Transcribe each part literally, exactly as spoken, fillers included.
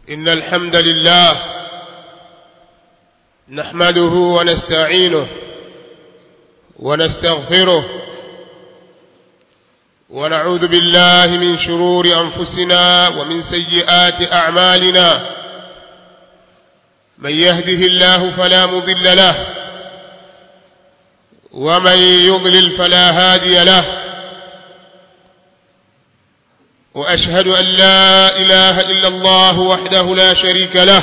إن الحمد لله نحمده ونستعينه ونستغفره ونعوذ بالله من شرور أنفسنا ومن سيئات أعمالنا. من يهده الله فلا مضل له ومن يضلل فلا هادي له. وأشهد أن لا إله إلا الله وحده لا شريك له،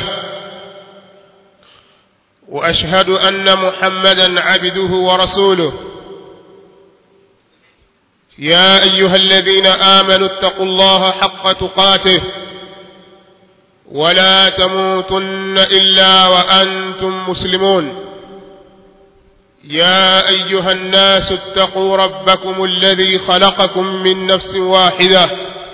وأشهد أن محمدا عبده ورسوله. يا أيها الذين آمنوا اتقوا الله حق تقاته ولا تموتن إلا وأنتم مسلمون. يا أيها الناس اتقوا ربكم الذي خلقكم من نفس واحدة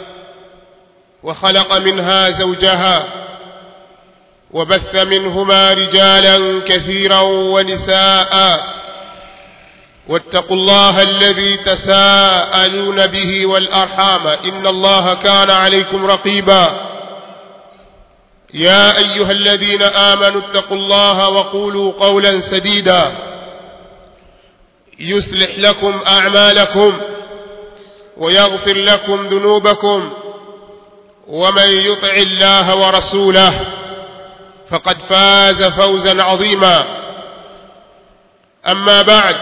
وخلق منها زوجها وبث منهما رجالا كثيرا ونساء. واتقوا الله الذي تساءلون به والأرحام إن الله كان عليكم رقيبا. يا أيها الذين آمنوا اتقوا الله وقولوا قولا سديدا يصلح لكم أعمالكم ويغفر لكم ذنوبكم، ومن يطع الله ورسوله فقد فاز فوزا عظيما. أما بعد،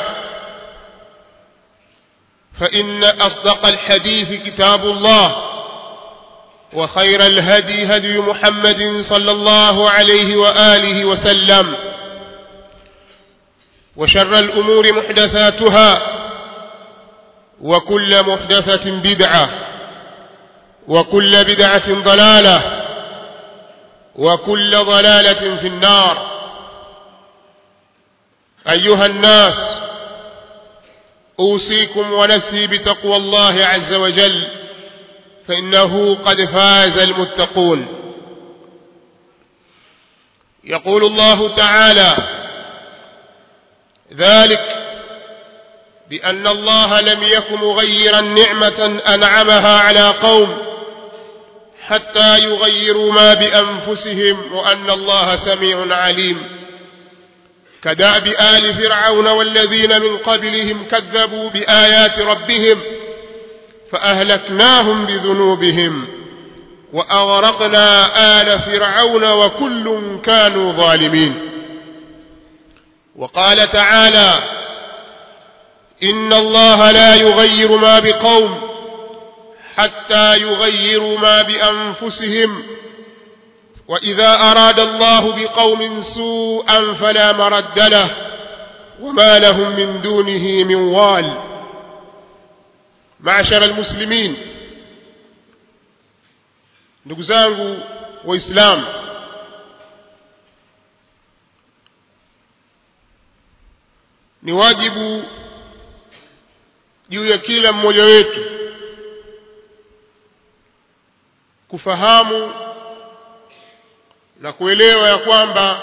فإن أصدق الحديث كتاب الله، وخير الهدي هدي محمد صلى الله عليه وآله وسلم، وشر الأمور محدثاتها، وكل محدثة بدعة، وكل بدعة ضلالة، وكل ضلالة في النار. أيها الناس، أوصيكم ونفسي بتقوى الله عز وجل، فإنه قد فاز المتقون. يقول الله تعالى: ذلك بأن الله لم يك مغيرا نعمة أنعمها على قوم حتى يغيروا ما بأنفسهم وأن الله سميع عليم. كدأب آل فرعون والذين من قبلهم كذبوا بآيات ربهم فأهلكناهم بذنوبهم وأغرقنا آل فرعون وكل كانوا ظالمين. وقال تعالى: إن الله لا يغير ما بقوم حتى يغيروا ما بأنفسهم، وإذا أراد الله بقوم سوءا فلا مرد له وما لهم من دونه من وال. معشر المسلمين، ndugu zangu waislamu, ni wajibu juu ya kila mmoja wetu kufahamu na kuelewa ya kwamba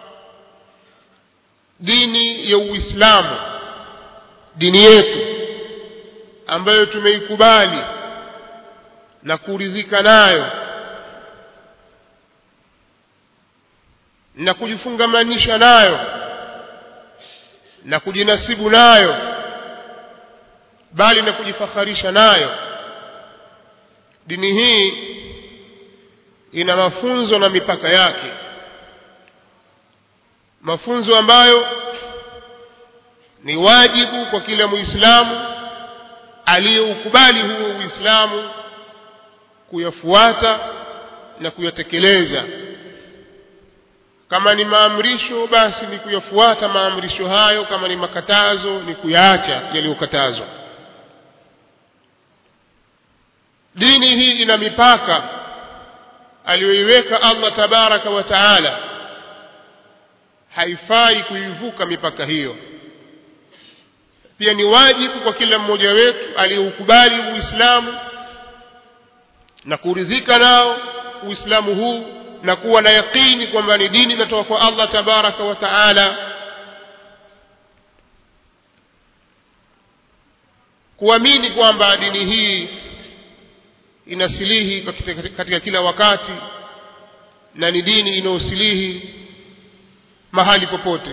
dini ya Uislamu, dini yetu ambayo tumeikubali na kuridhika nayo na kujifungamanisha nayo na kujinasibu nayo, bali na kujifakharisha nayo, dini hii ina mafunzo na mipaka yake, mafunzo ambayo ni wajibu kwa kila Muislamu aliyeukubali huo Uislamu kuyafuata na kuyatekeleza. Kama ni maamrisho, basi ni kuyafuata maamrisho hayo; kama ni makatazo, ni kuyaacha yaliyokatazwa. Dini hii ina mipaka aliyoiweka Allah tabaraka wa taala, haifai kuivuka mipaka hiyo. Pia ni wajibu kwa kila mmoja wetu aliyeukubali Uislamu na kuridhika nao Uislamu huu na kuwa na yakini kwamba ni dini inatoka kwa Allah tabaraka wa taala, kuamini kwamba dini hii inasilihi katika, katika kila wakati na ni dini inayosilihi mahali popote.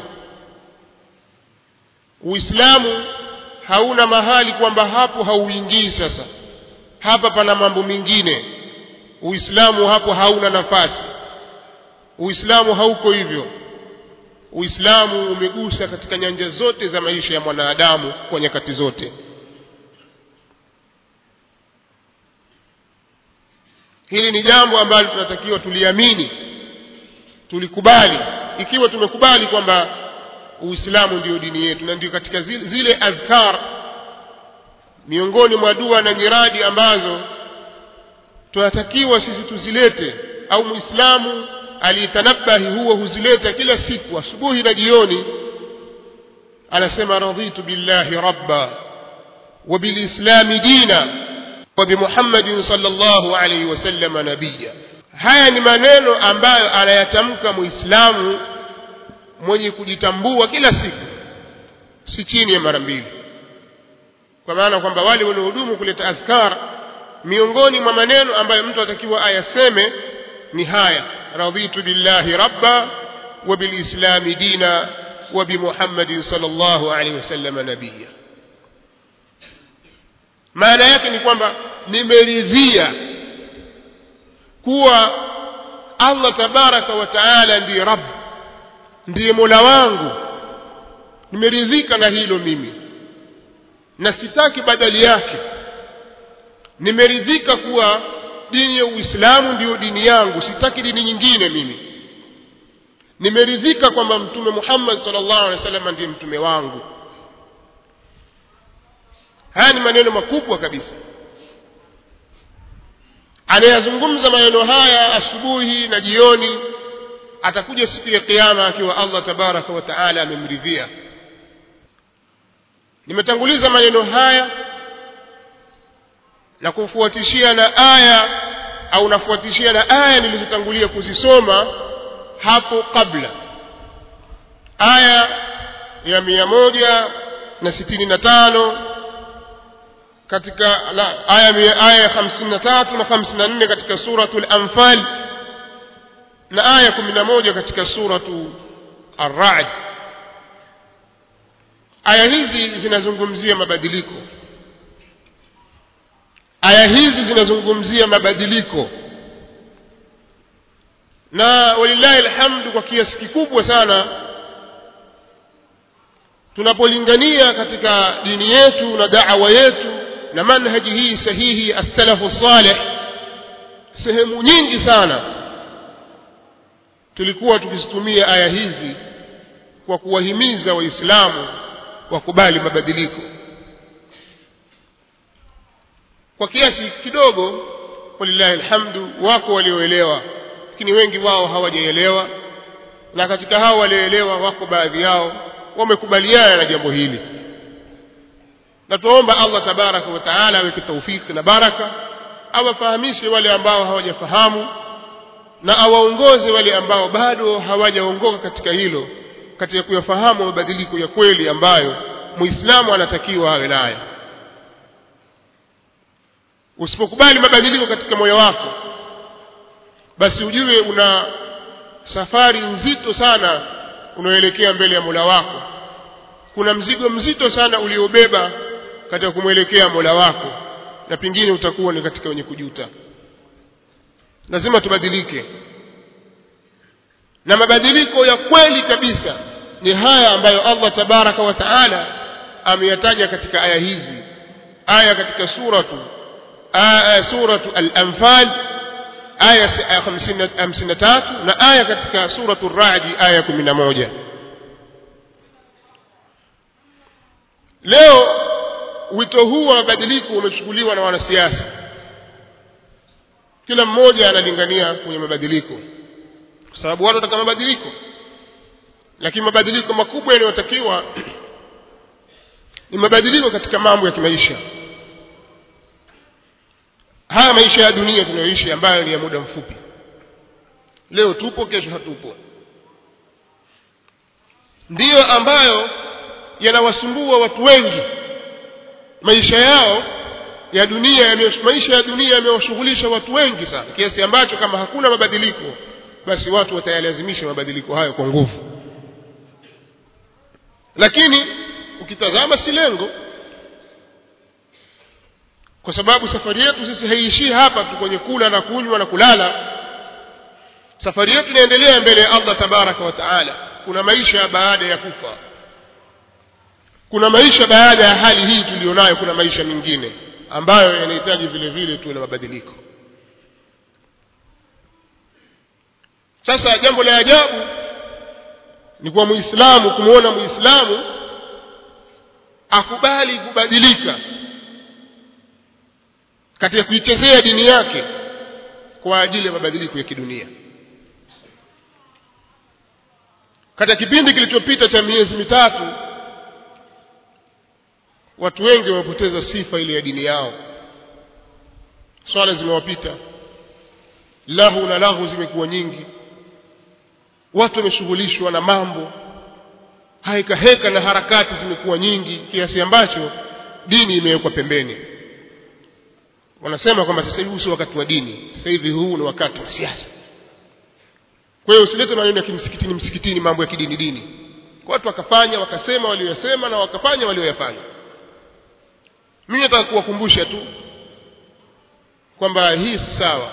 Uislamu hauna mahali kwamba hapo hauingii. Sasa hapa pana mambo mengine. Uislamu hapo hauna nafasi. Uislamu hauko hivyo. Uislamu umegusa katika nyanja zote za maisha ya mwanadamu kwa nyakati zote. Hili ni jambo ambalo tunatakiwa tuliamini, tulikubali. Ikiwa tumekubali kwamba Uislamu ndio dini yetu, na ndio katika zile, zile adhkar miongoni mwa dua na nyiradi ambazo tunatakiwa sisi tuzilete, au Muislamu aliyetanabahi huwa huzileta kila siku asubuhi na jioni. Anasema raditu billahi rabba wa bilislami dina wa bi Muhammadin sallallahu alayhi wasallam nabiyya. Haya ni maneno ambayo anayatamka Muislamu mwenye kujitambua kila siku, si chini ya mara mbili. Kwa maana kwamba wale wanaohudumu kuleta adhkar, miongoni mwa maneno ambayo mtu atakiwa ayaseme ni haya: raditu billahi rabba wa bilislami dina wa bi Muhammadin sallallahu alayhi wasallam nabiyya. Maana yake ni kwamba nimeridhia kuwa Allah tabaraka wa taala ndiye Rabb, ndiye Mola wangu. Nimeridhika na hilo mimi, na sitaki badali yake. Nimeridhika kuwa dini ya Uislamu ndiyo dini yangu, sitaki dini nyingine mimi. Nimeridhika kwamba Mtume Muhammad sallallahu alaihi wasallam ndiye mtume wangu. Haya ni maneno makubwa kabisa. Anayazungumza maneno haya asubuhi na jioni, atakuja siku ya kiyama akiwa Allah tabaraka wa taala amemridhia. Nimetanguliza maneno haya na kufuatishia na aya, au nafuatishia na aya nilizotangulia kuzisoma hapo kabla. Aya ya mia moja na sitini na tano katika la, aya aya ya hamsini na tatu na hamsini na nne katika suratul Anfal, na aya kumi na moja katika suratu Ar-Ra'd. Aya hizi zinazungumzia mabadiliko. Aya hizi zinazungumzia mabadiliko, na walillahi alhamdu, kwa kiasi kikubwa sana tunapolingania katika dini yetu na da'wa yetu na manhaji hii sahihi as-salafu salih, sehemu nyingi sana tulikuwa tukizitumia aya hizi kwa kuwahimiza Waislamu wakubali mabadiliko. Kwa kiasi kidogo walillahi alhamdu wako walioelewa, lakini wengi wao hawajaelewa, na katika hao walioelewa wako baadhi yao wamekubaliana na jambo hili. Na tuomba Allah tabaraka wa taala aweke taufiki na baraka, awafahamishe wale ambao hawajafahamu, na awaongoze wale ambao bado hawajaongoka katika hilo, katika kuyafahamu mabadiliko ya kweli ambayo Muislamu anatakiwa awe nayo. Usipokubali mabadiliko katika moyo wako, basi ujue una safari nzito sana unaelekea mbele ya Mola wako. Kuna mzigo mzito sana uliobeba katika kumwelekea Mola wako, na pingine utakuwa ni katika wenye kujuta. Lazima tubadilike, na mabadiliko ya kweli kabisa ni haya ambayo Allah tabaraka wa taala ameyataja katika aya hizi. Aya katika suratu aya suratu Al-Anfal aya hamsini na tatu, na aya katika suratu Ar-Ra'd aya kumi na moja. Leo wito huu wa mabadiliko umechukuliwa na wanasiasa. Kila mmoja analingania kwenye mabadiliko, kwa sababu watu wanataka mabadiliko. Lakini mabadiliko makubwa yanayotakiwa ni mabadiliko katika mambo ya kimaisha. Haya maisha ya dunia tunayoishi ambayo ni ya muda mfupi. Leo tupo, kesho hatupo. Ndiyo ambayo yanawasumbua watu wengi. Maisha yao ya dunia, maisha ya dunia yamewashughulisha watu wengi sana, kiasi ambacho kama hakuna mabadiliko basi watu watayalazimisha mabadiliko hayo kwa nguvu. Lakini ukitazama si lengo, kwa sababu safari yetu sisi haiishii hapa tu kwenye kula na kunywa na kulala. Safari yetu inaendelea mbele ya Allah tabaraka wa taala. Kuna maisha baada ya kufa, kuna maisha baada ya hali hii tulionayo, kuna maisha mengine ambayo yanahitaji vile vile tuwe na mabadiliko. Sasa jambo la ajabu ni kwa Muislamu kumuona Muislamu akubali kubadilika katika kuichezea dini yake kwa ajili ya mabadiliko ya kidunia. Katika kipindi kilichopita cha miezi mitatu, watu wengi wamepoteza sifa ile ya dini yao. Swala zimewapita, lahu na lahu zimekuwa nyingi, watu wameshughulishwa na mambo, haika heka na harakati zimekuwa nyingi kiasi ambacho dini imewekwa pembeni. Wanasema kwamba sasa hivi si wakati wa dini, sasa hivi huu ni wakati wa siasa. Kwa hiyo usilete maneno ya kimsikitini msikitini, mambo ya kidini dini. Watu wakafanya wakasema waliyosema na wakafanya walioyafanya. Mimi nataka kuwakumbusha tu kwamba hii si sawa,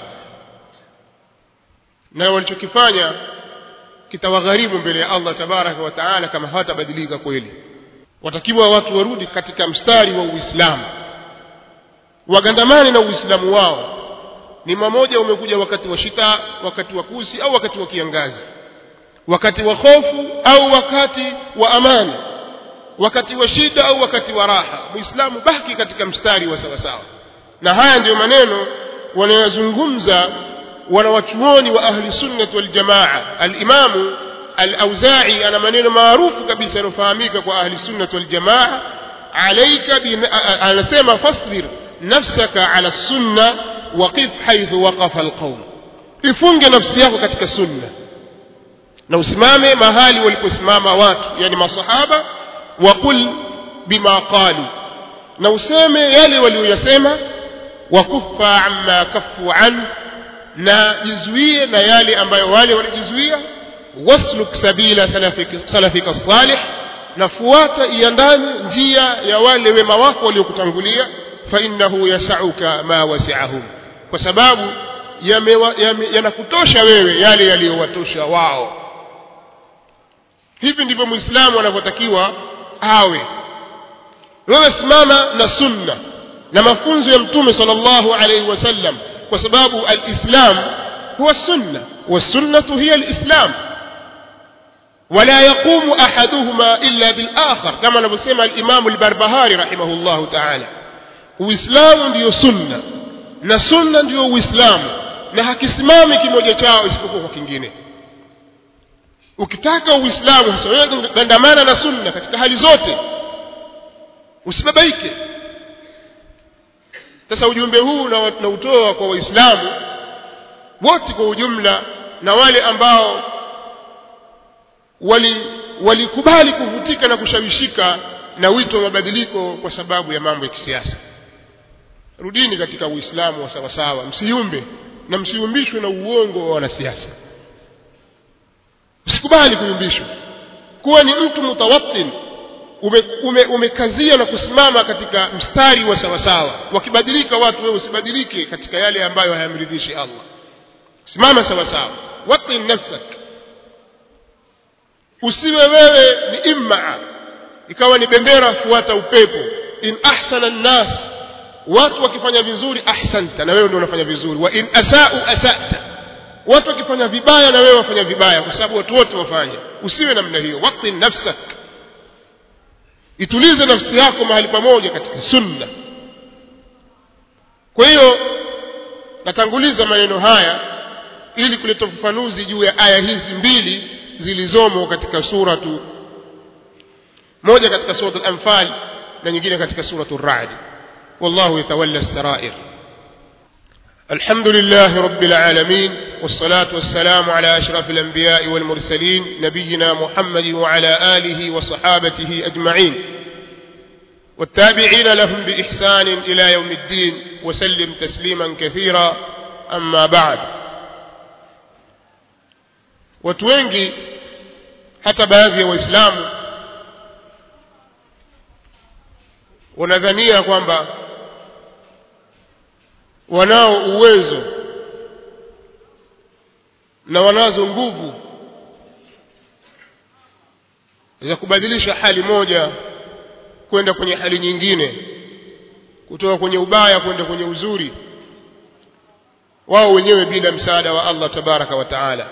na walichokifanya kitawagharimu mbele ya Allah tabaraka wa taala kama hawatabadilika kweli. Watakiwa watu warudi katika mstari wa Uislamu, wagandamane na Uislamu wao. Ni mmoja umekuja wakati wa shita, wakati wa kusi au wakati wa kiangazi, wakati wa hofu au wakati wa amani, wakati wa shida au wakati wa raha. Muislamu baki katika mstari wa sawa sawa. Na haya ndio maneno wanayozungumza wanawachuoni wa ahli sunnah wal jamaa. Al-Imam al-Auza'i ana maneno maarufu kabisa yanofahamika kwa ahli sunnah wal jamaa. Alayka bi, anasema fasbir nafsaka ala sunna waqif haythu waqafa alqawm, ifunge nafsi yako katika sunna na usimame mahali waliposimama watu, yani masahaba. Waqul bima qalu, na useme yale waliyosema. Wakuffa amma kaffu an, na jizuie na yale ambayo wale walijizuia. Wasluk sabila salafika salafika salih, na fuata iandani njia ya wale wema wako waliokutangulia. Fa innahu yas'uka ma wasi'ahum, kwa sababu yanakutosha wewe yale yaliyowatosha wao. Hivi ndivyo Muislamu anavyotakiwa awe. Wewe simama na sunna na mafunzo ya Mtume sallallahu alayhi wasallam, kwa sababu al-Islam huwa sunna wa sunnatu hiya al-Islam, wala yaqumu ahaduhuma illa bil akhar, kama anavyosema al-Imam al-Barbahari rahimahullahu ta'ala. Uislamu ndio sunna na sunna ndio Uislamu, na hakisimami kimoja chao isipokuwa kwa kingine. Ukitaka Uislamu sasa, wewe gandamana na sunna katika hali zote, usibabaike. Sasa ujumbe huu na utoa kwa Waislamu wote kwa ujumla, na wale ambao wali walikubali kuvutika na kushawishika na wito wa mabadiliko kwa sababu ya mambo ya kisiasa. Rudini katika Uislamu wa sawa sawa, msiyumbe na msiyumbishwe na uongo wa wanasiasa. Usikubali kuyumbishwa. Kuwa ni mtu mutawattin, umekazia ume, ume na kusimama katika mstari wa sawa sawa. Wakibadilika watu, wewe usibadilike katika yale ambayo hayamridhishi Allah. Simama sawa sawa, watin nafsak. Usiwe wewe ni imma ikawa ni bendera fuata upepo. In ahsana an-nas, watu wakifanya vizuri ahsanta, na wewe ndio unafanya vizuri. Wa in asa'u asa'ta, watu wakifanya vibaya na wewe wafanya vibaya, kwa sababu watu wote wafanya. Usiwe namna hiyo. Watin nafsak, itulize nafsi yako mahali pamoja katika sunna. Kwa hiyo natanguliza maneno haya ili kuleta ufafanuzi juu ya aya hizi mbili zilizomo katika suratu, moja katika suratul Anfal na nyingine katika suratul Ra'd. Wallahu yatawalla as-sarair. Alhamdulillahi rabbil alamin, wassalatu wassalamu ala ashrafil anbiya'i wal mursalin, nabiyyina Muhammadin wa ala alihi wa sahabatihi ajma'in, والتابعين لهم بإحسان إلى يوم الدين، وسلم تسليما كثيرا. أما بعد، watu wengi hata baadhi ya waislamu wanadhania kwamba wanao uwezo na wanazo nguvu za kubadilisha hali moja kwenda kwenye hali nyingine, kutoka kwenye ubaya kwenda kwenye uzuri, wao wenyewe bila msaada wa Allah tabaraka wa taala.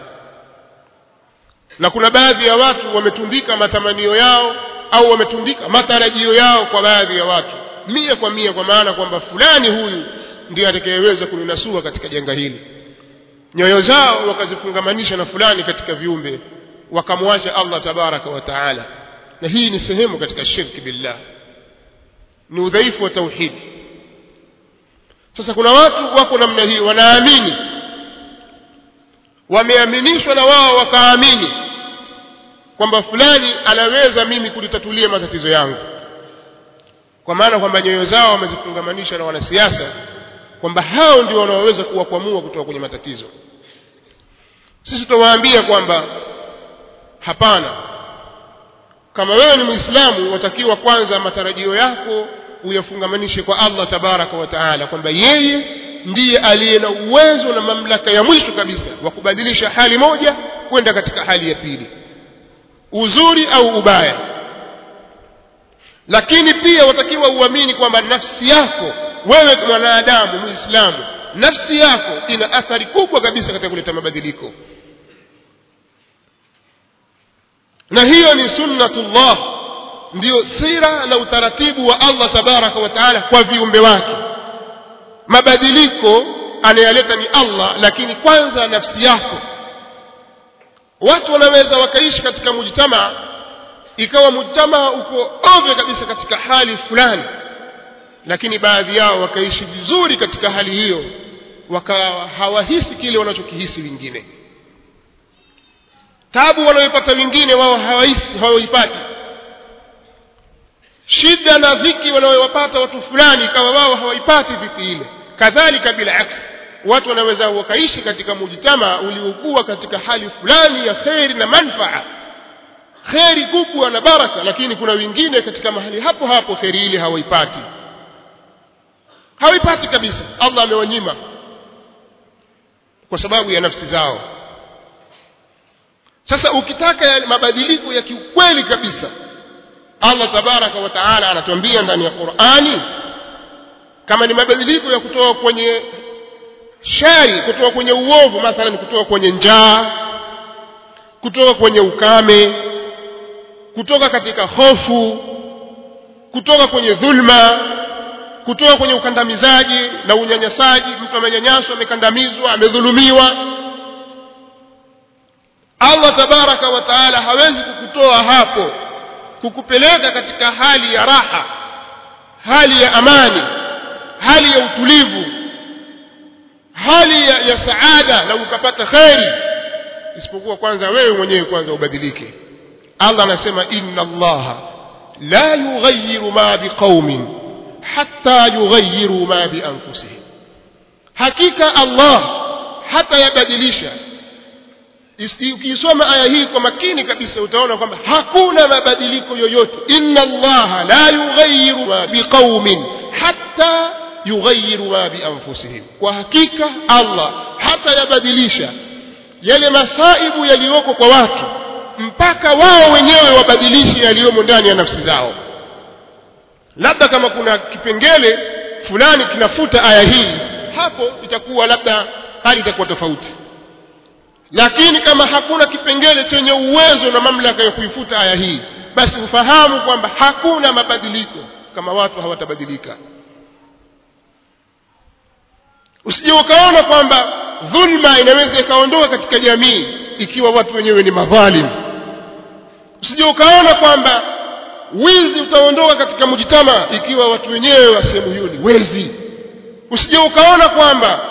Na kuna baadhi ya watu wametundika matamanio yao au wametundika matarajio yao kwa baadhi ya watu mia kwa mia, kwa maana kwamba fulani huyu ndiye atakayeweza kuninasua katika janga hili. Nyoyo zao wakazifungamanisha na fulani katika viumbe, wakamwacha Allah tabaraka wa taala. Na hii ni sehemu katika shirki billah, ni udhaifu wa tauhid. Sasa kuna watu wako namna hii, wanaamini, wameaminishwa na wao wakaamini kwamba fulani anaweza mimi kulitatulia matatizo yangu, kwa maana kwamba nyoyo zao wamezifungamanisha na wanasiasa kwamba hao ndio wanaoweza kuwakwamua kutoka kwenye matatizo. Sisi tunawaambia kwamba hapana, kama wewe ni Muislamu watakiwa kwanza matarajio yako uyafungamanishe kwa Allah tabaraka wa taala, kwamba yeye ndiye aliye na uwezo na mamlaka ya mwisho kabisa wa kubadilisha hali moja kwenda katika hali ya pili, uzuri au ubaya. Lakini pia watakiwa uamini kwamba nafsi yako wewe mwanadamu Muislamu, nafsi yako ina athari kubwa kabisa katika kuleta mabadiliko, na hiyo ni sunnatullah, ndio sira na utaratibu wa Allah tabaraka wa taala kwa viumbe wake. Mabadiliko anayaleta ni Allah, lakini kwanza nafsi yako. Watu wanaweza wakaishi katika mujtamaa, ikawa mujtamaa uko ovyo kabisa katika hali fulani, lakini baadhi yao wakaishi vizuri katika hali hiyo, wakawa hawahisi kile wanachokihisi wengine. Taabu wanayopata wengine wao hawahisi, hawaipati. Shida na dhiki wanayowapata watu fulani ikawa wao hawaipati dhiki ile. Kadhalika bila aksi, watu wanaweza wakaishi katika mujtamaa uliokuwa katika hali fulani ya khairi na manfaa, khairi kubwa na baraka, lakini kuna wengine katika mahali hapo hapo khairi ile hawaipati, hawaipati kabisa. Allah amewanyima kwa sababu ya nafsi zao. Sasa ukitaka ya mabadiliko ya kiukweli kabisa, Allah tabaraka wa taala anatuambia ndani ya Qur'ani, kama ni mabadiliko ya kutoka kwenye shari, kutoka kwenye uovu, mathalan kutoka kwenye njaa, kutoka kwenye ukame, kutoka katika hofu, kutoka kwenye dhulma, kutoka kwenye ukandamizaji na unyanyasaji, mtu amenyanyaswa, amekandamizwa, amedhulumiwa, Allah tabaraka wa taala hawezi kukutoa hapo kukupeleka katika hali ya raha, hali ya amani, hali ya utulivu, hali ya, ya saada na ukapata khairi, isipokuwa kwanza wewe mwenyewe kwanza ubadilike. Allah anasema inna Allaha la yughayyiru ma biqaumin hatta yughayyiru ma bi anfusihim, hakika Allah hata yabadilisha. Ukisoma aya hii kwa makini kabisa utaona kwamba hakuna mabadiliko yoyote. Inna Allaha la yughayyiru ma biqaumin hatta yughayyiru ma bi anfusihim, kwa hakika Allah hata yabadilisha yale masaibu yaliyoko kwa watu mpaka wao wenyewe wabadilishe yaliyomo ndani ya nafsi zao. Labda kama kuna kipengele fulani kinafuta aya hii, hapo itakuwa labda hali itakuwa tofauti. Lakini kama hakuna kipengele chenye uwezo na mamlaka ya kuifuta aya hii, basi ufahamu kwamba hakuna mabadiliko kama watu hawatabadilika. Usije ukaona kwamba dhulma inaweza ikaondoka katika jamii ikiwa watu wenyewe ni madhalimu. Usije ukaona kwamba wizi utaondoka katika mujtama ikiwa watu wenyewe wa sehemu hiyo ni wezi. Usije ukaona kwamba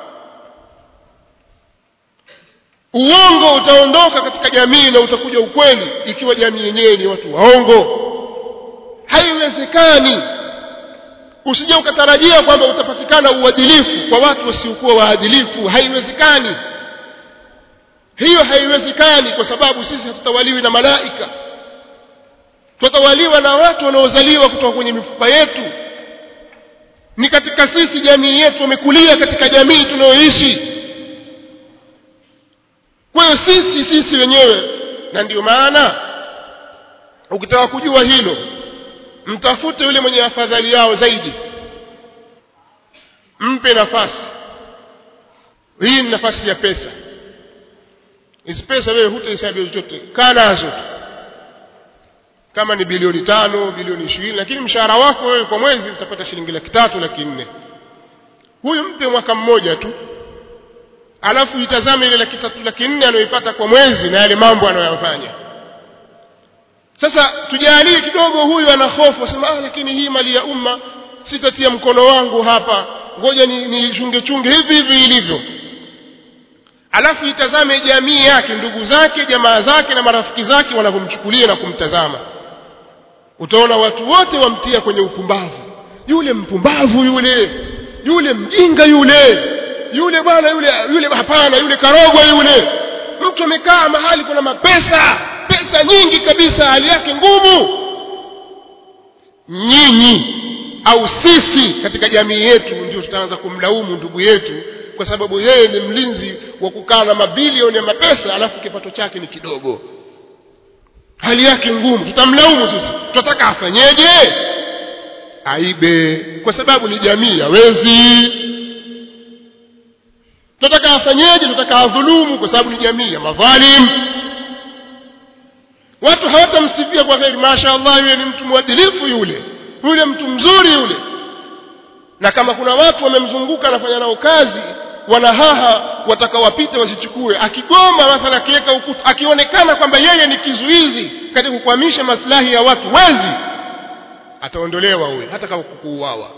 uongo utaondoka katika jamii na utakuja ukweli ikiwa jamii yenyewe ni watu waongo. Haiwezekani. Usije ukatarajia kwamba utapatikana uadilifu kwa watu wasiokuwa waadilifu. Haiwezekani. hiyo haiwezekani, kwa sababu sisi hatutawaliwi na malaika, tutawaliwa na watu wanaozaliwa kutoka kwenye mifupa yetu. Ni katika sisi, jamii yetu, wamekulia katika jamii tunayoishi. Kwa hiyo sisi sisi wenyewe, na ndio maana ukitaka kujua hilo, mtafute yule mwenye afadhali yao zaidi, mpe nafasi. Hii ni nafasi ya pesa. Hizi pesa wewe hutahesabu chochote, kaa nazo tu. Kama ni bilioni tano, bilioni ishirini, lakini mshahara wako wewe kwa mwezi utapata shilingi laki tatu, laki nne. Huyu mpe mwaka mmoja tu, alafu itazame ile laki tatu, laki nne anayoipata kwa mwezi na yale mambo anayoyafanya. Sasa tujalie kidogo huyu ana hofu, asema ah, lakini hii mali ya umma sitatia mkono wangu hapa, ngoja ni, ni chunge chunge hivi hivi ilivyo. Alafu itazame jamii yake, ndugu zake, jamaa zake na marafiki zake wanavyomchukulia na kumtazama. Utaona watu wote wamtia kwenye upumbavu. Yule mpumbavu yule, yule mjinga yule, yule bwana yule, yule hapana, yule karogwa yule. Mtu amekaa mahali kuna mapesa, pesa nyingi kabisa, hali yake ngumu. Nyinyi au sisi katika jamii yetu ndio tutaanza kumlaumu ndugu yetu, kwa sababu yeye ni mlinzi wa kukaa na mabilioni ya mapesa, alafu kipato chake ni kidogo, hali yake ngumu. Tutamlaumu sisi, tutataka afanyeje? Aibe, kwa sababu ni jamii hawezi. Tutataka afanyeje? Tutataka adhulumu, kwa sababu ni jamii ya madhalim. Watu hawatamsifia kwa kheri, mashaallah yule ni mtu mwadilifu, yule yule mtu mzuri yule. Na kama kuna watu wamemzunguka anafanya nao kazi, wanahaha watakawapita wasichukue, akigoma mathalan akiweka ukuta, akionekana kwamba yeye ni kizuizi katika kukwamisha maslahi ya watu wezi, ataondolewa huyo, hata kama kukuuawa.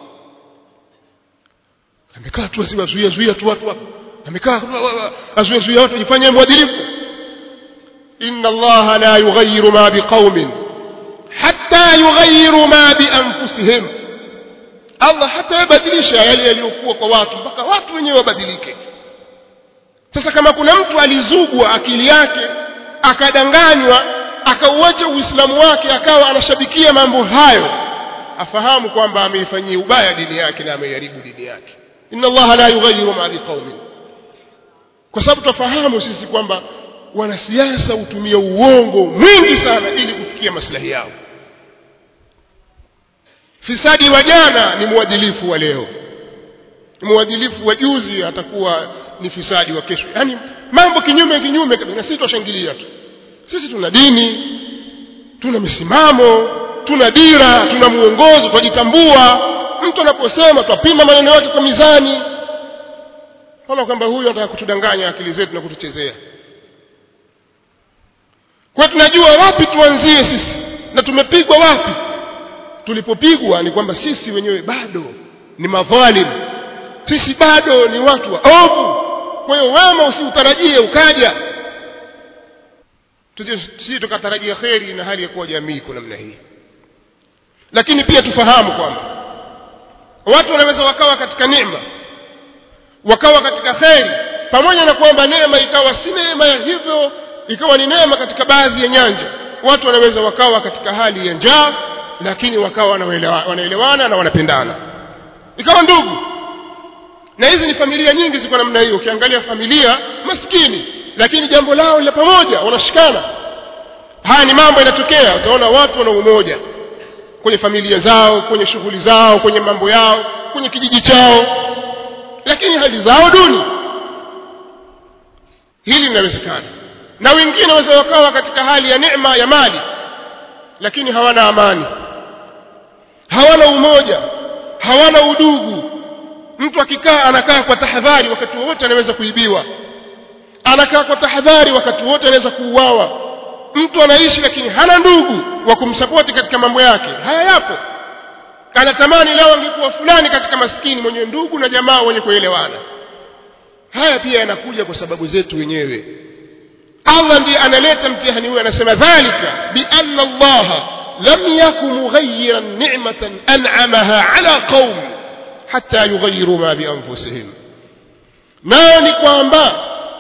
Amekaa tu asiwazuia zuia tu watu hapo, amekaa azuia zuia watu jifanye mwadilifu. inna allaha la yughayyiru ma biqaumin hatta yughayyiru ma bi anfusihim. Allah hata yabadilisha yale yaliyokuwa kwa watu mpaka watu wenyewe wabadilike. Sasa kama kuna mtu alizugwa akili yake, akadanganywa, akauacha Uislamu wake, akawa anashabikia mambo hayo, afahamu kwamba ameifanyia ubaya dini yake na ameharibu dini yake. inna allaha la yughayyiru ma biqaumin. Kwa sababu tufahamu sisi kwamba wanasiasa hutumia uongo mwingi sana ili kufikia maslahi yao. Fisadi wa jana ni mwadilifu wa leo, mwadilifu wa juzi atakuwa ni fisadi wa kesho. Yani mambo kinyume kinyume kabisa. Na sisi tunashangilia tu. Sisi tuna dini, tuna misimamo, tuna dira, tuna muongozo, tunajitambua. Mtu anaposema tupima maneno yake kwa mizani. Kama kwamba huyu anataka kutudanganya akili zetu na kutuchezea. Kwa tunajua wapi tuanzie sisi na tumepigwa wapi. Tulipopigwa ni kwamba sisi wenyewe bado ni madhalim, sisi bado ni watu waovu. Kwa hiyo wema usiutarajie ukaja, sisi tukatarajia kheri na hali ya kuwa jamii kwa namna hii. Lakini pia tufahamu kwamba watu wanaweza wakawa katika neema, wakawa katika kheri, pamoja na kwamba neema ikawa si neema ya hivyo, ikawa ni neema katika baadhi ya nyanja. Watu wanaweza wakawa katika hali ya njaa, lakini wakawa wanaelewana na wanapendana, ikawa ndugu. Na hizi ni familia nyingi ziko namna hiyo. Ukiangalia familia maskini, lakini jambo lao la pamoja, wanashikana. Haya ni mambo yanatokea. Utaona watu wana umoja kwenye familia zao, kwenye shughuli zao, kwenye mambo yao, kwenye kijiji chao, lakini hali zao duni. Hili linawezekana. Na wengine wanaweza wakawa katika hali ya neema ya mali, lakini hawana amani, hawana umoja, hawana udugu. Mtu akikaa anakaa kwa tahadhari, wakati wote anaweza kuibiwa. Anakaa kwa tahadhari, wakati wote anaweza kuuawa. Mtu anaishi lakini hana ndugu wa kumsapoti katika mambo yake. Haya yapo. Anatamani leo angekuwa fulani katika maskini mwenye ndugu na jamaa wenye kuelewana. Haya pia yanakuja kwa sababu zetu wenyewe. Allah ndiye analeta mtihani huu, anasema dhalika bi anna Allah lam yakun mughayyiran ni'matan an'amaha ala qaum hatta yughayyiru ma bi anfusihim. Na ni kwamba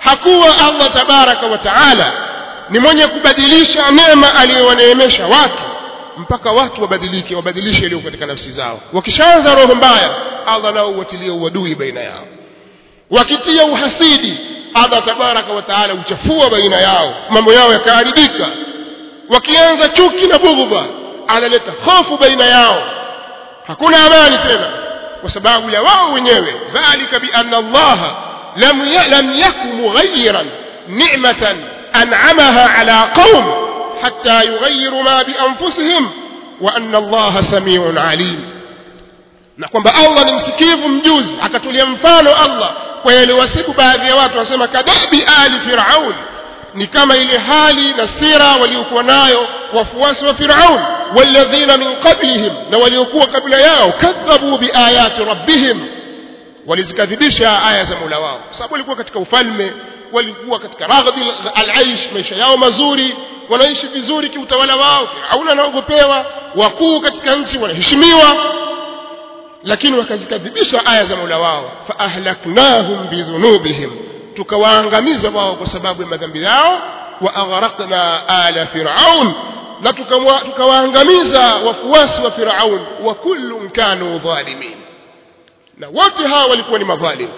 hakuwa Allah tabaraka wa taala ni mwenye kubadilisha neema aliyowaneemesha watu mpaka watu wabadilike, wabadilishe yaliyo katika nafsi zao. Wakishaanza roho mbaya, Allah nao huatilia uadui baina yao. Wakitia uhasidi, Allah tabaraka wa taala uchafua baina yao, mambo yao yakaharibika. Wakianza chuki na bughdha, analeta hofu baina yao, hakuna amani tena, kwa sababu ya wao wenyewe. Dhalika bi anna Allah lam lam yakun mughayyiran ni'matan an'amaha ala qaum hatta yughayyiru ma bi anfusihim wa anna Allah samiun alim. Na kwamba Allah ni msikivu mjuzi. Akatulia mfano Allah kwa yale wasibu baadhi ya watu, wasema kadabi ali fir'aun, ni kama ile hali na sira waliokuwa nayo wafuasi wa Firaun, walladhina min qablihim, na waliokuwa kabla yao, kadhabu biayati rabbihim, walizikadhibisha aya za Mola wao, sababu walikuwa katika ufalme, walikuwa katika raghdi al-aish, maisha yao mazuri, wanaishi vizuri kiutawala wao. Firaun anaogopewa, wakuu katika nchi wanaheshimiwa, lakini wakazikadhibisha aya za Mola wao. Fa ahlaknahum bidhunubihim, tukawaangamiza wao kwa sababu ya madhambi yao. Wa aghraqna ala fir'aun, na tukawaangamiza wafuasi wa Firaun. Wa kullun kanu dhalimin, na wote hao walikuwa ni madhalimu.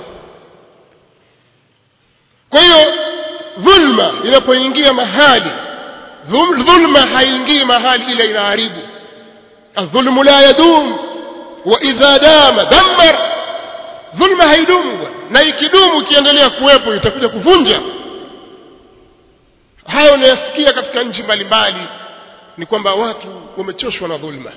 Kwa hiyo dhulma inapoingia mahali, dhulma haingii mahali ila inaharibu. Adh-dhulmu la yadum wa idha dama dammar. Dhulma haidumu, na ikidumu kiendelea kuwepo itakuja kuvunja. Hayo unayasikia katika nchi mbalimbali, ni kwamba watu wamechoshwa na dhulma.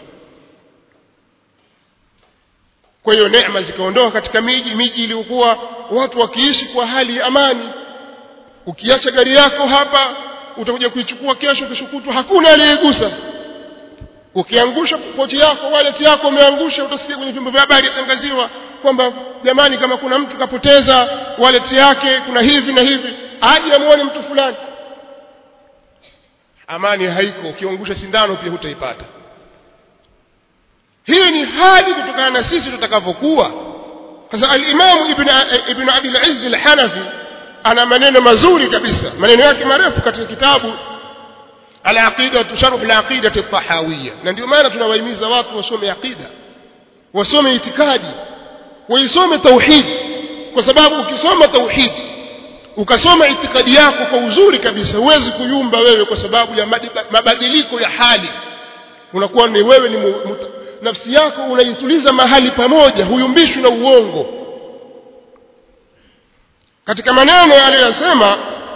Kwa hiyo neema zikaondoka katika miji, miji iliyokuwa watu wakiishi kwa hali ya amani. Ukiacha gari yako hapa, utakuja kuichukua kesho, kesho kutwa hakuna aliyegusa. Ukiangusha pochi yako, wallet yako umeangusha, utasikia kwenye vyombo vya habari yatangaziwa kwamba jamani, kama kuna mtu kapoteza wallet yake, kuna hivi na hivi, aje amuone mtu fulani. Amani haiko. Ukiangusha sindano pia hutaipata. Hii ni hali kutokana na sisi tutakavyokuwa. Sasa al-Imam Ibn Ibn Abi al-Izz al-Hanafi ana maneno mazuri kabisa, maneno yake marefu katika kitabu al-Aqida, tusharh al-Aqida at-Tahawiyya. Na ndio maana tunawahimiza watu wasome aqida, wasome itikadi, waisome tauhid, kwa sababu ukisoma tauhid ukasoma itikadi yako kwa uzuri kabisa, huwezi kuyumba wewe kwa sababu ya mabadiliko ya hali. Unakuwa ni wewe ni muta, nafsi yako unaituliza mahali pamoja, huyumbishwi na uongo. Katika maneno aliyosema,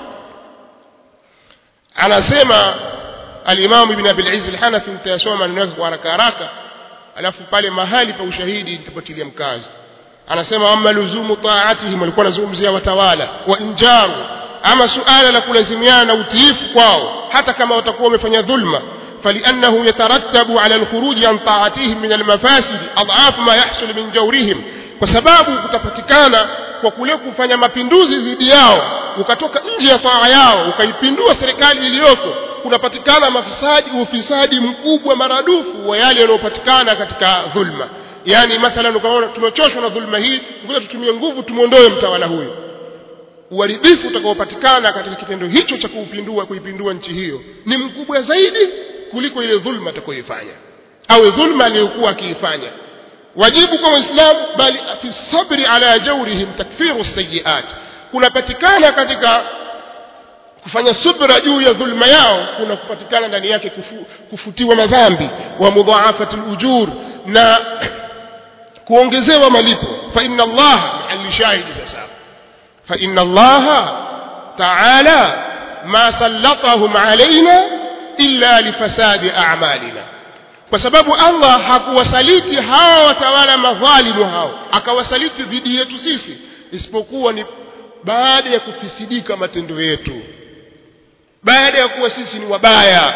anasema al-Imam Ibn Abi al-Izz al-Hanafi, mtayasoma maneno yake kwa haraka haraka, alafu pale mahali pa ushahidi nitapatilia mkazo. Anasema amma luzumu ta'atihim, walikuwa nazungumzia watawala, wa injaru, ama suala la kulazimiana na utiifu kwao hata kama watakuwa wamefanya dhulma, فلأنه يترتب على الخروج عن طاعتهم من المفاسد أضعاف ما يحصل من جورهم. kwa sababu kutapatikana kwa kule kufanya mapinduzi dhidi yao, ukatoka nje ya taa yao, ukaipindua serikali iliyoko, kunapatikana mafisadi, ufisadi mkubwa maradufu wa yale yanayopatikana katika dhulma. Yani mathalan ukaona tumechoshwa na dhulma hii, ngoja tutumie nguvu tumuondoe mtawala huyu. Uharibifu utakaopatikana katika kitendo hicho cha kuupindua, kuipindua nchi hiyo ni mkubwa zaidi kuliko ile dhulma atakayoifanya au dhulma aliyokuwa akiifanya. Wajibu kwa Muislamu, bali fi sabri ala jawrihim takfiru as-sayyi'at, kunapatikana katika kufanya subra juu ya dhulma yao, kuna kupatikana ndani yake kufu, kufutiwa madhambi, wa mudhaafatul ujur, na kuongezewa malipo. Fa inna Allah al-shahidi sasa, fa inna Allah ta'ala ma sallatahum alaina illa lifasadi a'malina, kwa sababu Allah hakuwasaliti hao watawala madhalimu hao akawasaliti dhidi yetu sisi, isipokuwa ni baada ya kufisidika matendo yetu, baada ya kuwa sisi ni wabaya.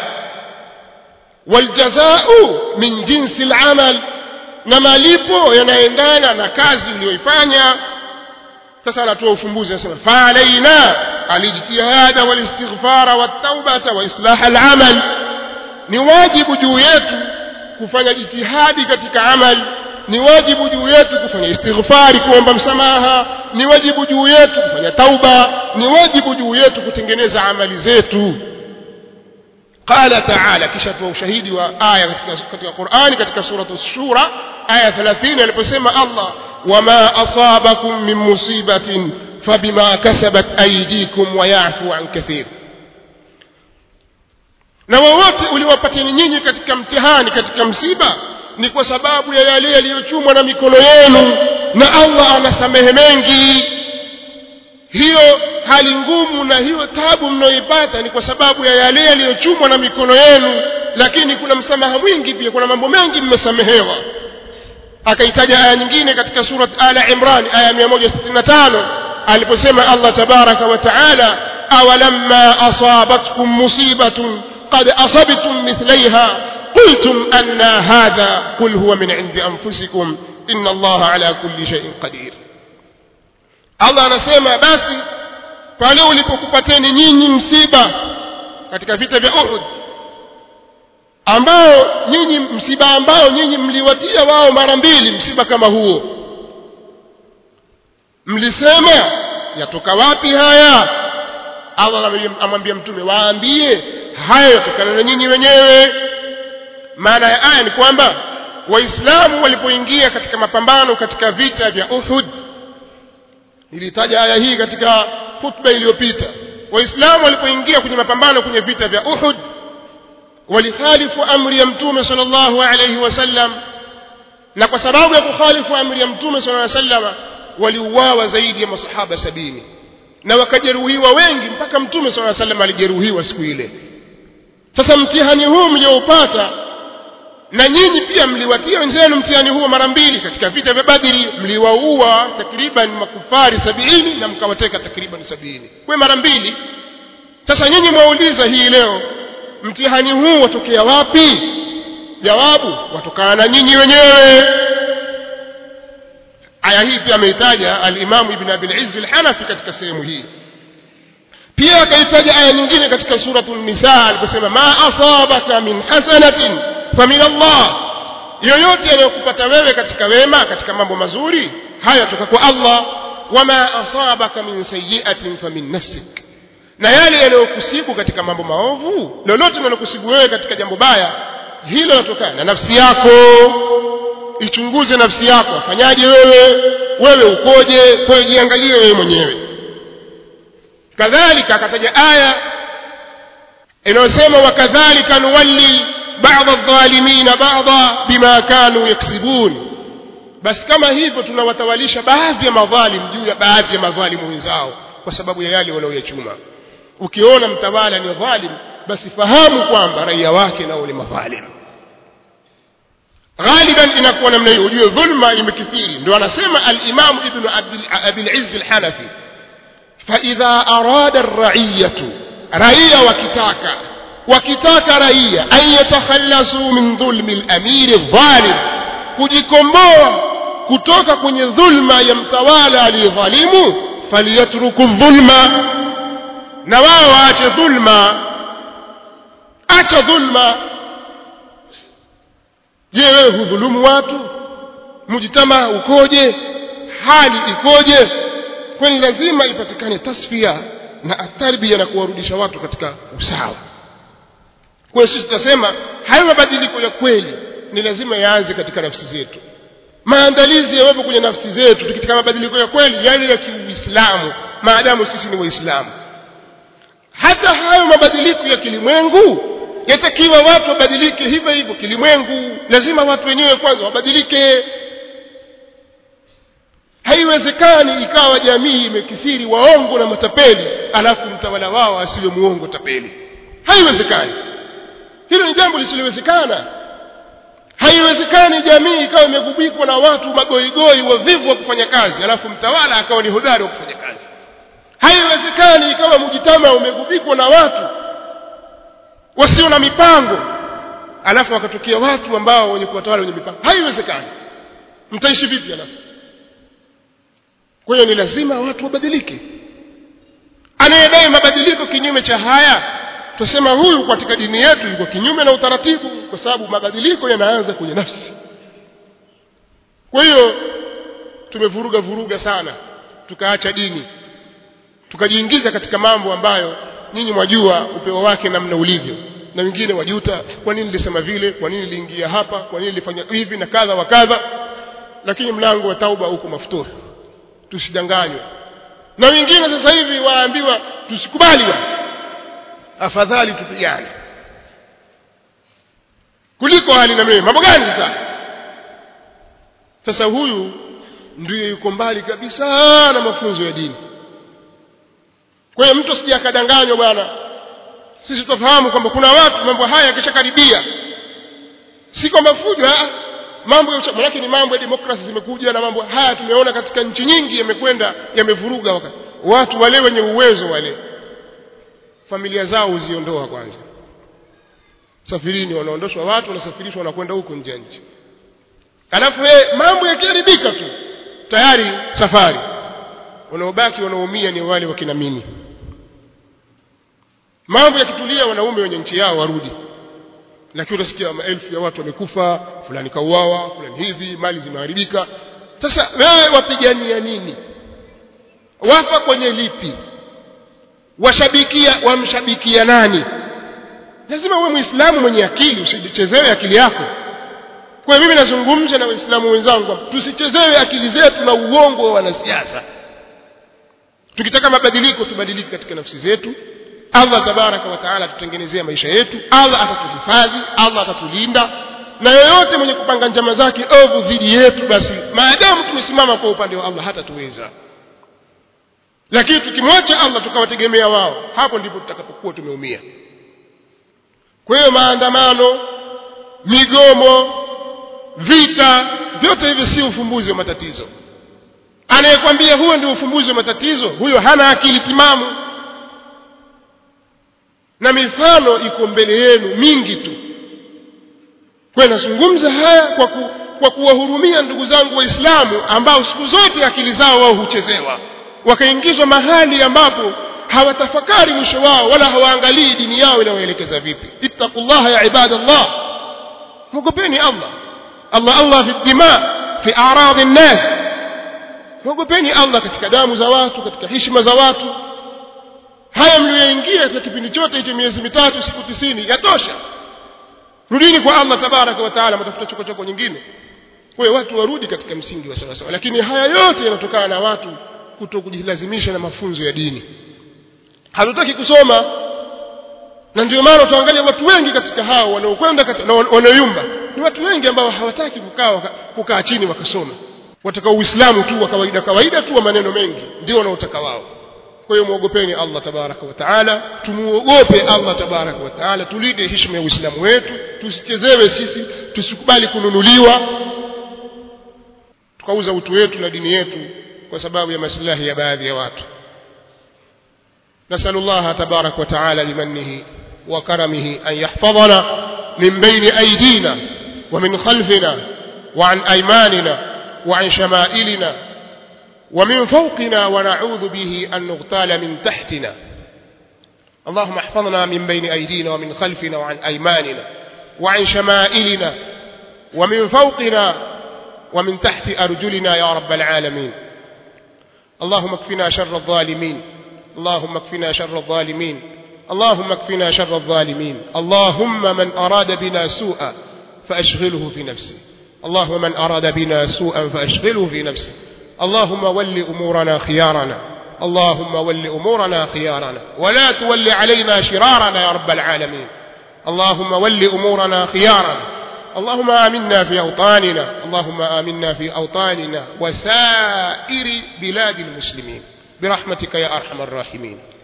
Waljazaa'u min jinsi al-amal, na malipo yanaendana na kazi uliyoifanya. Sasa anatoa ufumbuzi, anasema fa alaina alijtihada walistighfara wattaubata wa islah al-amal, ni wajibu juu yetu kufanya jitihadi katika amali ni wajibu juu yetu kufanya istighfari, kuomba msamaha, ni wajibu juu yetu kufanya tauba, ni wajibu juu yetu kutengeneza amali zetu. Qala ta'ala, kisha tuwa ushahidi wa aya katika katika Qur'ani katika sura ash-Shura aya thelathini aliposema Allah, wama asabakum min musibatin fabima kasabat aydikum wa ya'fu an kathir. Na wowote uliwapateni nyinyi katika mtihani, katika msiba, ni kwa sababu ya yale yaliyochumwa na mikono yenu, na Allah anasamehe mengi. Hiyo hali ngumu na hiyo taabu mnayoipata ni kwa sababu ya yale yaliyochumwa na mikono yenu, lakini kuna msamaha mwingi pia, kuna mambo mengi mmesamehewa. Akaitaja aya nyingine katika surat Ala Imran aya mia moja sitini na tano aliposema Allah tabaraka wa taala, awalamma asabatkum musibatun qad asabtum mithlaiha qultum anna hadha qul huwa min indi anfusikum inna Allaha ala kulli shay'in qadir. Allah anasema basi pale ulipokupateni nyinyi msiba katika vita vya Uhud, ambao nyinyi msiba ambao nyinyi mliwatia wao mara mbili msiba kama huo, mlisema yatoka wapi haya? Allah amwambia mtume, waambie haya yatokana na nyinyi wenyewe. Maana ya aya ni kwamba Waislamu walipoingia katika mapambano katika vita vya Uhud, nilitaja aya hii katika khutba iliyopita. Waislamu walipoingia kwenye mapambano kwenye vita vya Uhud, walihalifu amri ya mtume sallallahu alayhi wasallam, na kwa sababu ya kukhalifu amri ya mtume sallallahu alayhi wasallam waliuawa zaidi ya masahaba sabini, na wakajeruhiwa wengi, mpaka mtume sallallahu alayhi wasallam alijeruhiwa siku ile. Sasa mtihani huu mlioupata, na nyinyi pia mliwatia wenzenu mtihani huo mara mbili katika vita vya Badri, mliwaua takriban makufari sabini na mkawateka takriban sabini, kwa mara mbili. Sasa nyinyi mwauliza hii leo, mtihani huu watokea wapi? Jawabu, watokana na nyinyi wenyewe. Aya hii pia ameitaja al-Imam Ibn Abi al-Izz al-Hanafi katika sehemu hii. Pia akaitaja aya nyingine katika suratul Nisa aliposema, ma asabaka min hasanatin famin Allah, yoyote yanayokupata wewe katika wema, katika mambo mazuri, haya toka kwa Allah. Wama asabaka min sayyi'atin famin nafsik, na yale yanayokusibu katika mambo maovu, lolote linalokusibu wewe katika jambo baya, hilo linatokana na nafsi yako. Ichunguze nafsi yako, afanyaje wewe, wewe ukoje, kwa jiangalie wewe mwenyewe. Kadhalika akataja aya inayosema, wakadhalika nuwalli ba'dha adh-dhalimina ba'dha bima kanu yaksibun, basi kama hivyo tunawatawalisha baadhi ya madhalim juu ya baadhi ya madhalimu wenzao kwa sababu ya yale wanaoyachuma. Ukiona mtawala ni dhalim, basi fahamu kwamba raia wake nao ni madhalim. Ghaliban inakuwa namna hiyo, ujue dhulma imekithiri. Ndio anasema al-Imam Ibn Abi al-Izz al-Hanafi, fa idha arada ar-ra'iyatu, raia wakitaka wakitaka raia an yatakhallasu min dhulmi al-amir adh-dhalim, kujikomboa kutoka kwenye dhulma ya mtawala aliyedhalimu, faliyatruku dhulma, na wao waache dhulma. Acha dhulma. Je, wewe hudhulumu watu? Mujitama ukoje? Hali ikoje? Kwani lazima ipatikane tasfia na atarbia na kuwarudisha watu katika usawa. Kwa sisi tutasema hayo mabadiliko ya kweli ni lazima yaanze katika nafsi zetu. Maandalizi yawepo kwenye nafsi zetu, tukitaka mabadiliko ya kweli yale ya Kiislamu, maadamu sisi ni Waislamu. Hata hayo mabadiliko ya kilimwengu yatakiwa watu wabadilike hivyo hivyo kilimwengu. Lazima watu wenyewe kwanza wabadilike. Haiwezekani ikawa jamii imekithiri waongo na matapeli alafu mtawala wao asiwe muongo tapeli. Haiwezekani. Hilo ni jambo lisilowezekana. Haiwezekani jamii ikawa imegubikwa na watu magoigoi wavivu wa kufanya kazi alafu mtawala akawa ni hodari wa kufanya kazi. Haiwezekani ikawa mjitama umegubikwa na watu wasio na mipango alafu wakatokea watu ambao wenye kuwatawala wenye mipango. Haiwezekani. Mtaishi vipi alafu? Kwa hiyo ni lazima watu wabadilike. Anayedai mabadiliko kinyume cha haya, tusema huyu katika dini yetu yuko kinyume na utaratibu, kwa sababu mabadiliko yanaanza kwenye nafsi. Kwa hiyo tumevuruga vuruga sana, tukaacha dini, tukajiingiza katika mambo ambayo nyinyi mwajua upeo wake namna ulivyo, na wengine wajuta, kwa nini nilisema vile, kwa nini niliingia hapa, kwa nini nilifanya hivi na kadha wa kadha. Lakini mlango wa tauba uko mafuturi, tusidanganywe. Na wengine sasa hivi waambiwa tusikubali, afadhali tupigane kuliko hali na mimi. Mambo gani sasa? Sasa huyu ndiye yuko mbali kabisa na mafunzo ya dini. Kwa hiyo mtu asije akadanganywa bwana. Sisi tufahamu kwamba kuna watu mambo haya yakishakaribia, si kwamba fujo, mambo ya maana ni mambo ya demokrasi zimekuja, na mambo haya tumeona katika nchi nyingi yamekwenda yamevuruga wakati. Watu wale wenye uwezo wale familia zao uziondoa kwanza. Safirini wanaondoshwa watu, wanasafirishwa wanakwenda huko nje nje. Alafu eh mambo yakiharibika tu tayari safari. Wanaobaki wanaumia ni wale wakina mimi. Mambo yakitulia wanaume wenye nchi yao warudi. Lakini utasikia maelfu ya watu wamekufa, fulani kauawa, fulani hivi, mali zimeharibika. Sasa wewe wapigania nini? Wafa kwenye lipi? Washabikia wamshabikia nani? Lazima uwe Muislamu mwenye akili, usichezewe akili yako. Kwa hiyo mimi nazungumza na Waislamu wenzangu, tusichezewe akili zetu na uongo wa wanasiasa. Tukitaka mabadiliko tubadilike katika nafsi zetu. Allah tabaraka wa taala tutengenezea maisha yetu, Allah atatuhifadhi, Allah atatulinda, na yeyote mwenye kupanga njama zake ovu dhidi yetu, basi maadamu tumesimama kwa upande wa Allah hatatuweza. Lakini tukimwacha Allah tukawategemea wao, hapo ndipo tutakapokuwa tumeumia. Kwa hiyo maandamano, migomo, vita, vyote hivi si ufumbuzi wa matatizo. Anayekwambia huo ndio ufumbuzi wa matatizo, huyo hana akili timamu. Na mifano iko mbele yenu mingi tu. Kwa nazungumza haya kwa ku, kwa kuwahurumia ndugu zangu Waislamu ambao siku zote akili zao wao huchezewa, wakaingizwa mahali ambapo hawatafakari mwisho wao wala hawaangalii dini yao inawaelekeza vipi. Ittaqullaha ya ibadallah, mugopeni Allah. Allah Allah fi dima fi a'rad an-nas, mugopeni Allah katika damu za watu, katika heshima za watu. Haya mlioingia katika kipindi chote hicho miezi mitatu siku tisini yatosha. Rudini kwa Allah tabaraka wa taala, mtafuta choko choko nyingine. Kwa hiyo watu warudi katika msingi wa sawa sawa. Lakini haya yote yanatokana na watu kutokujilazimisha na mafunzo ya dini. Hatutaki kusoma, na ndio maana tuangalia watu wengi katika hao wanaokwenda na wanaoyumba ni watu wengi ambao hawataki kukaa kukaa chini wakasoma. Wataka Uislamu tu wa kawaida kawaida tu wa maneno mengi, ndio wanaotaka wao. Kwa hiyo muogopeni Allah tabaraka wa taala, tumuogope Allah tabaraka wa taala, tulinde heshima ya Uislamu wetu, tusichezewe sisi, tusikubali kununuliwa tukauza utu wetu na dini yetu kwa sababu ya maslahi ya baadhi ya watu. Nasallallahu tabaraka wa taala limannihi wa karamihi an yahfazana min bayni aydina wa min khalfina wa an aymanina wa an shama'ilina ومن فوقنا ونعوذ به أن نغتال من تحتنا. اللهم احفظنا من بين أيدينا ومن خلفنا وعن أيماننا وعن شمائلنا ومن فوقنا ومن تحت أرجلنا يا رب العالمين. اللهم اكفنا شر الظالمين، اللهم اكفنا شر الظالمين، اللهم اكفنا شر الظالمين. اللهم من أراد بنا سوءا فأشغله في نفسه، اللهم من أراد بنا سوءا فأشغله في نفسه. اللهم ول أمورنا خيارنا، اللهم ول أمورنا خيارنا ولا تول علينا شرارنا يا رب العالمين. اللهم ول أمورنا خيارنا. اللهم آمنا في أوطاننا، اللهم آمنا في أوطاننا وسائر بلاد المسلمين برحمتك يا أرحم الراحمين.